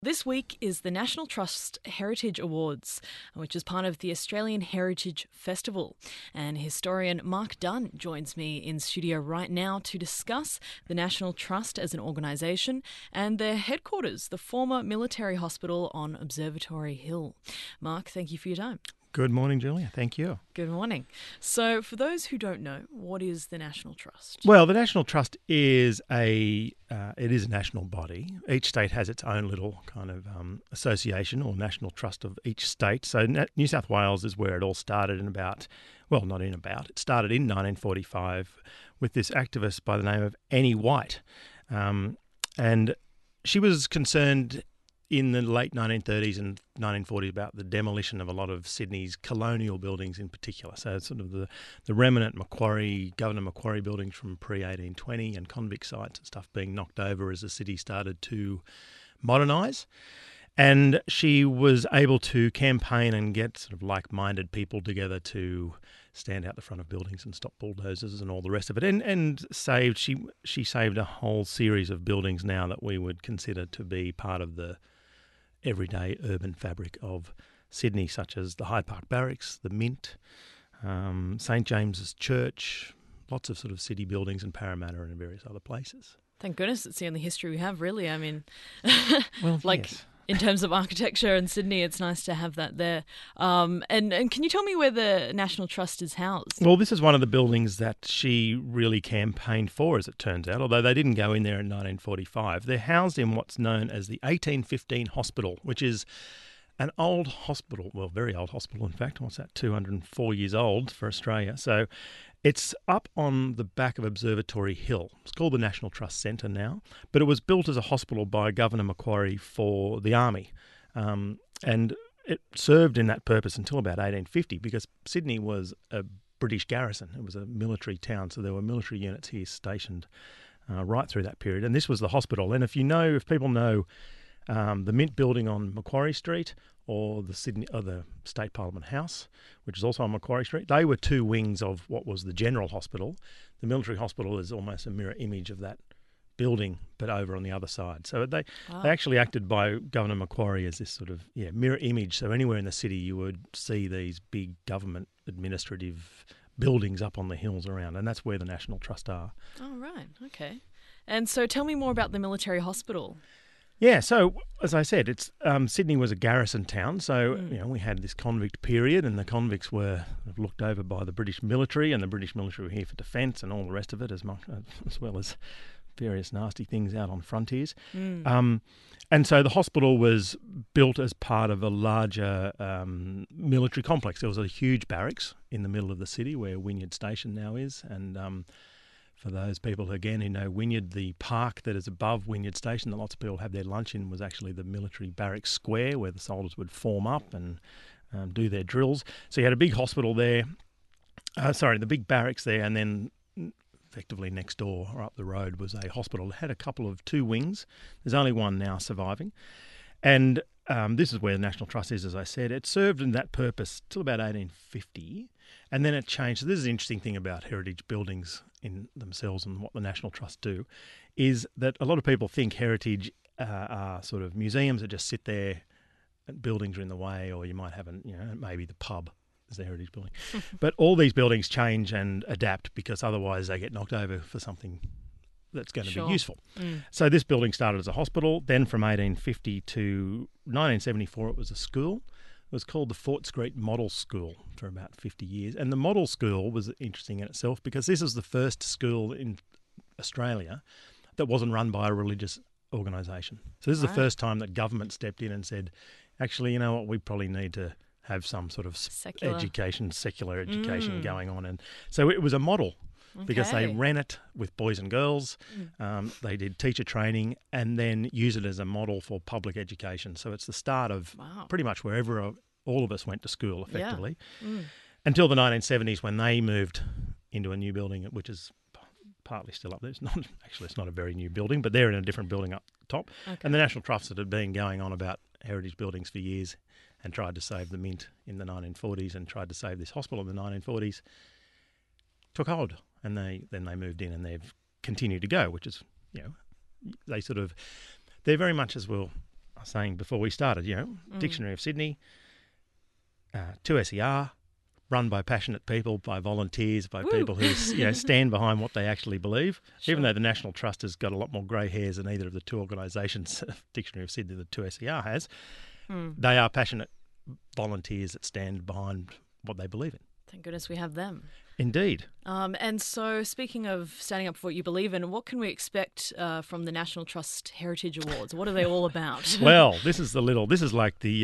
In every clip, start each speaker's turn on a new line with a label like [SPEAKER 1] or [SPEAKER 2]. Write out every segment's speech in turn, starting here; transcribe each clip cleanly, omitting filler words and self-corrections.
[SPEAKER 1] This week is the National Trust Heritage Awards, which is part of the Australian Heritage Festival. And historian Mark Dunn joins me in studio right now to discuss the National Trust as an organisation and their headquarters, the former military hospital on Observatory Hill. Mark, thank you for your time.
[SPEAKER 2] Good morning, Julia. Thank you.
[SPEAKER 1] Good morning. So, for those who don't know, what is the National Trust?
[SPEAKER 2] Well, the National Trust is a national body. Each state has its own little kind of association or national trust of each state. So New South Wales is where it all started it started in 1945 with this activist by the name of Annie White. And she was concerned in the late 1930s and 1940s about the demolition of a lot of Sydney's colonial buildings in particular. So it's sort of the remnant Governor Macquarie buildings from pre-1820 and convict sites and stuff being knocked over as the city started to modernise. And she was able to campaign and get sort of like-minded people together to stand out the front of buildings and stop bulldozers and all the rest of it. And she saved a whole series of buildings now that we would consider to be part of the everyday urban fabric of Sydney, such as the Hyde Park Barracks, the Mint, St James's Church, lots of sort of city buildings in Parramatta and various other places.
[SPEAKER 1] Thank goodness it's the only history we have, really. I mean,
[SPEAKER 2] Yes.
[SPEAKER 1] In terms of architecture in Sydney, it's nice to have that there. And can you tell me where the National Trust is housed?
[SPEAKER 2] Well, this is one of the buildings that she really campaigned for, as it turns out, although they didn't go in there in 1945. They're housed in what's known as the 1815 Hospital, which is an old hospital, well, very old hospital, in fact. What's that, 204 years old for Australia. So it's up on the back of Observatory Hill. It's called the National Trust Centre now, but it was built as a hospital by Governor Macquarie for the Army. And it served in that purpose until about 1850 because Sydney was a British garrison. It was a military town, so there were military units here stationed right through that period. And this was the hospital. And if people know the Mint building on Macquarie Street or the State Parliament House, which is also on Macquarie Street, they were two wings of what was the General Hospital. The military hospital is almost a mirror image of that building, but over on the other side. So they actually acted by Governor Macquarie as this sort of mirror image. So anywhere in the city you would see these big government administrative buildings up on the hills around, and that's where the National Trust are.
[SPEAKER 1] Oh, right. Okay. And so tell me more about the military hospital.
[SPEAKER 2] Yeah, so as I said, it's Sydney was a garrison town, so we had this convict period, and the convicts were looked over by the British military, and the British military were here for defence and all the rest of it, as well as various nasty things out on frontiers. And so the hospital was built as part of a larger military complex. There was a huge barracks in the middle of the city where Wynyard Station now is, and for those people, again, who know Wynyard, the park that is above Wynyard Station that lots of people have their lunch in was actually the military barracks square where the soldiers would form up and do their drills. So you had a big hospital there, the big barracks there, and then effectively next door or up the road was a hospital. It had two wings. There's only one now surviving. And this is where the National Trust is, as I said. It served in that purpose till about 1850, and then it changed. So this is the interesting thing about heritage buildings in themselves and what the National Trust do, is that a lot of people think heritage are sort of museums that just sit there and buildings are in the way, or you might have maybe the pub is the heritage building. But all these buildings change and adapt because otherwise they get knocked over for something that's going to be useful. So this building started as a hospital. Then from 1850 to 1974, it was a school. It was called the Fort Street Model School for about 50 years. And the Model School was interesting in itself because this is the first school in Australia that wasn't run by a religious organisation. So this is the first time that government stepped in and said, actually, you know what, we probably need to have some sort of secular education going on. And so it was a model. Okay. Because they ran it with boys and girls, they did teacher training and then use it as a model for public education. So it's the start of pretty much wherever all of us went to school, effectively, until the 1970s when they moved into a new building, which is partly still up there. It's not a very new building, but they're in a different building up top. Okay. And the National Trust that had been going on about heritage buildings for years and tried to save the Mint in the 1940s and tried to save this hospital in the 1940s took hold. And then they moved in and they've continued to go, which is, they're very much, as we'll was saying before we started, Dictionary of Sydney, 2SER, run by passionate people, by volunteers, by people who stand behind what they actually believe. Sure. Even though the National Trust has got a lot more grey hairs than either of the two organisations, Dictionary of Sydney, the 2SER has, they are passionate volunteers that stand behind what they believe in.
[SPEAKER 1] Thank goodness we have them.
[SPEAKER 2] Indeed.
[SPEAKER 1] And so, speaking of standing up for what you believe in, what can we expect from the National Trust Heritage Awards? What are they all about?
[SPEAKER 2] Well, this is like the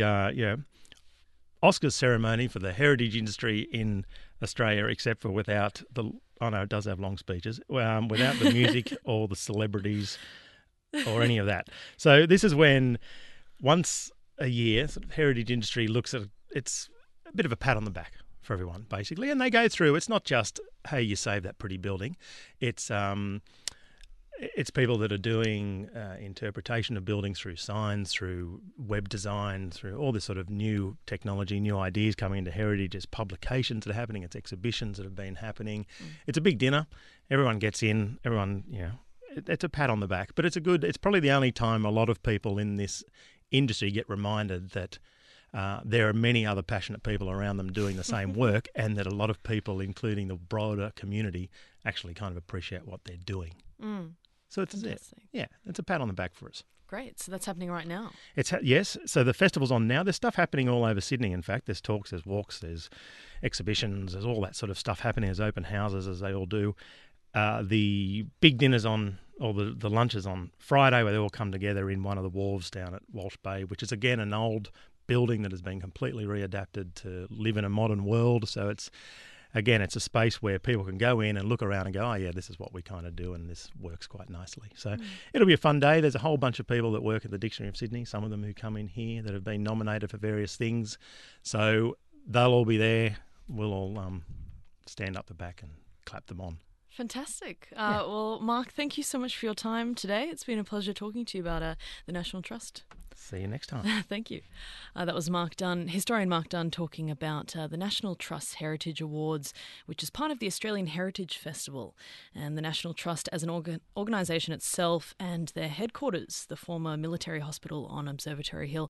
[SPEAKER 2] Oscars ceremony for the heritage industry in Australia, except for without the. Oh no, it does have long speeches. Without the music or the celebrities or any of that. So this is when once a year, sort of heritage industry looks at it's a bit of a pat on the back for everyone, basically, and they go through. It's not just hey, you saved that pretty building. It's people that are doing interpretation of buildings through signs, through web design, through all this sort of new technology, new ideas coming into heritage. It's publications that are happening. It's exhibitions that have been happening. It's a big dinner. Everyone gets in. Everyone, it's a pat on the back. But it's probably the only time a lot of people in this industry get reminded that there are many other passionate people around them doing the same work, and that a lot of people, including the broader community, actually kind of appreciate what they're doing. So it's a pat on the back for us.
[SPEAKER 1] Great. So that's happening right now.
[SPEAKER 2] Yes. So the festival's on now. There's stuff happening all over Sydney, in fact. There's talks, there's walks, there's exhibitions, there's all that sort of stuff happening. There's open houses, as they all do. The big dinner's on, or the lunch is on Friday, where they all come together in one of the wharves down at Walsh Bay, which is, again, an old building that has been completely readapted to live in a modern world. So it's a space where people can go in and look around and go, oh, yeah, this is what we kind of do, and this works quite nicely. So it'll be a fun day. There's a whole bunch of people that work at the Dictionary of Sydney, some of them who come in here that have been nominated for various things. So they'll all be there. We'll all stand up the back and clap them on.
[SPEAKER 1] Fantastic. Well, Mark, thank you so much for your time today. It's been a pleasure talking to you about the National Trust.
[SPEAKER 2] See you next time.
[SPEAKER 1] Thank you. That was Mark Dunn, historian Mark Dunn, talking about the National Trust Heritage Awards, which is part of the Australian Heritage Festival. And the National Trust as an organisation itself, and their headquarters, the former military hospital on Observatory Hill,